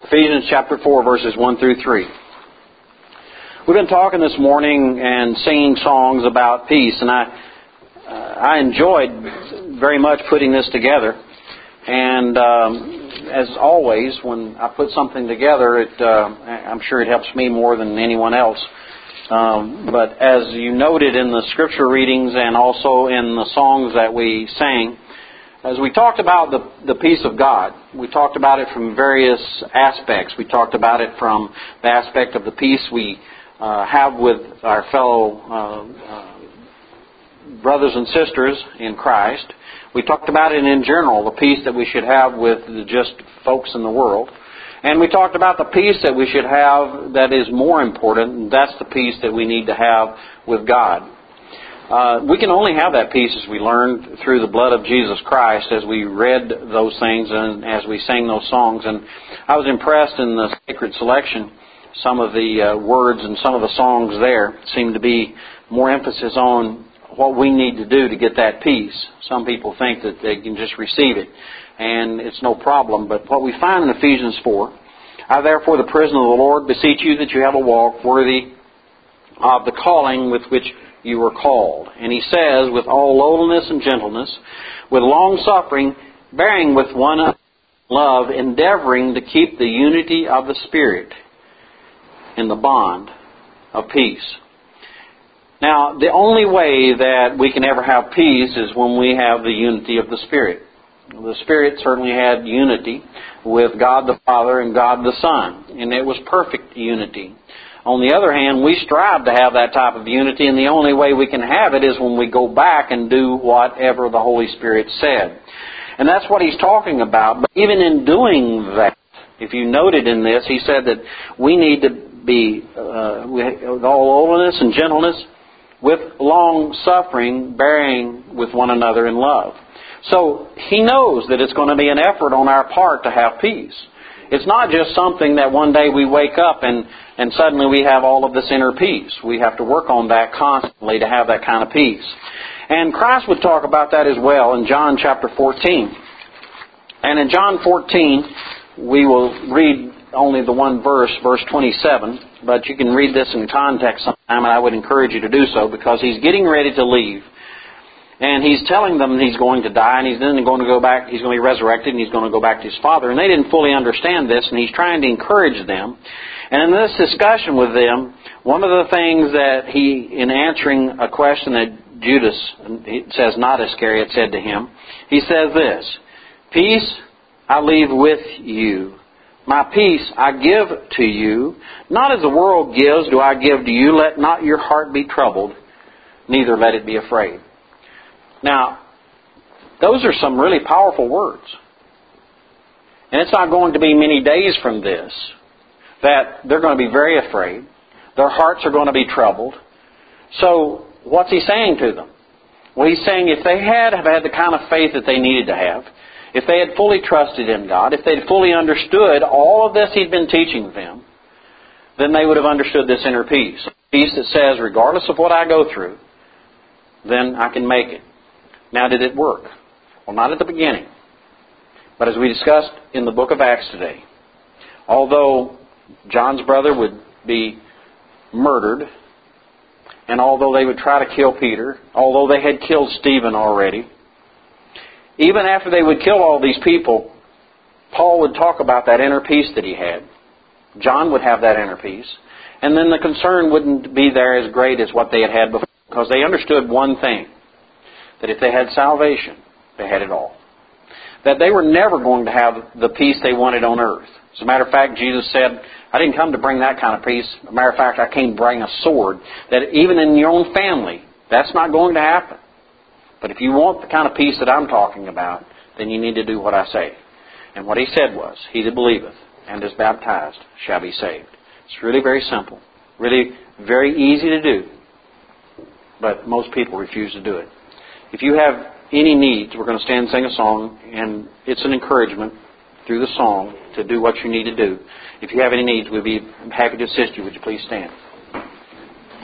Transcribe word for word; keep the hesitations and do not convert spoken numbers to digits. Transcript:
Ephesians chapter four, verses one through three. We've been talking this morning and singing songs about peace, and I uh, I enjoyed very much putting this together. And um, as always, when I put something together, it uh, I'm sure it helps me more than anyone else. Um, but as you noted in the scripture readings and also in the songs that we sang, as we talked about the, the peace of God, we talked about it from various aspects. We talked about it from the aspect of the peace we uh, have with our fellow uh, uh, brothers and sisters in Christ. We talked about it in general, the peace that we should have with just folks in the world. And we talked about the peace that we should have that is more important, and that's the peace that we need to have with God. Uh, we can only have that peace as we learned through the blood of Jesus Christ, as we read those things and as we sang those songs. And I was impressed in the sacred selection. Some of the uh, words and some of the songs there seem to be more emphasis on what we need to do to get that peace. Some people think that they can just receive it, and it's no problem. But what we find in Ephesians four, I therefore, the prisoner of the Lord, beseech you that you have a walk worthy of the calling with which you were called. And he says, with all lowliness and gentleness, with long suffering, bearing with one another in love, endeavoring to keep the unity of the Spirit in the bond of peace. Now, the only way that we can ever have peace is when we have the unity of the Spirit. The Spirit certainly had unity with God the Father and God the Son, and it was perfect unity. On the other hand, we strive to have that type of unity, and the only way we can have it is when we go back and do whatever the Holy Spirit said. And that's what he's talking about. But even in doing that, if you noted in this, he said that we need to be, uh, with all lowliness and gentleness, with long suffering, bearing with one another in love. So he knows that it's going to be an effort on our part to have peace. It's not just something that one day we wake up and, and suddenly we have all of this inner peace. We have to work on that constantly to have that kind of peace. And Christ would talk about that as well in John chapter fourteen. And in John fourteen, we will read only the one verse, verse twenty-seven. But you can read this in context sometime, and I would encourage you to do so, because he's getting ready to leave. And he's telling them he's going to die, and he's then going to go back, he's going to be resurrected, and he's going to go back to his Father. And they didn't fully understand this, and he's trying to encourage them. And in this discussion with them, one of the things that he, in answering a question that Judas, it says not Iscariot, said to him, he says this, "Peace I leave with you. My peace I give to you. Not as the world gives do I give to you. Let not your heart be troubled, neither let it be afraid." Now, those are some really powerful words. And it's not going to be many days from this that they're going to be very afraid. Their hearts are going to be troubled. So, what's he saying to them? Well, he's saying if they had have had the kind of faith that they needed to have, if they had fully trusted in God, if they had fully understood all of this he'd been teaching them, then they would have understood this inner peace. Peace that says, regardless of what I go through, then I can make it. Now, did it work? Well, not at the beginning. But as we discussed in the book of Acts today, although John's brother would be murdered, and although they would try to kill Peter, although they had killed Stephen already, even after they would kill all these people, Paul would talk about that inner peace that he had. John would have that inner peace. And then the concern wouldn't be there as great as what they had had before, because they understood one thing, that if they had salvation, they had it all. That they were never going to have the peace they wanted on earth. As a matter of fact, Jesus said, I didn't come to bring that kind of peace. As a matter of fact, I came to bring a sword. That even in your own family, that's not going to happen. But if you want the kind of peace that I'm talking about, then you need to do what I say. And what he said was, he that believeth and is baptized shall be saved. It's really very simple. Really very easy to do. But most people refuse to do it. If you have any needs, we're going to stand and sing a song, and it's an encouragement through the song to do what you need to do. If you have any needs, we'd be happy to assist you. Would you please stand?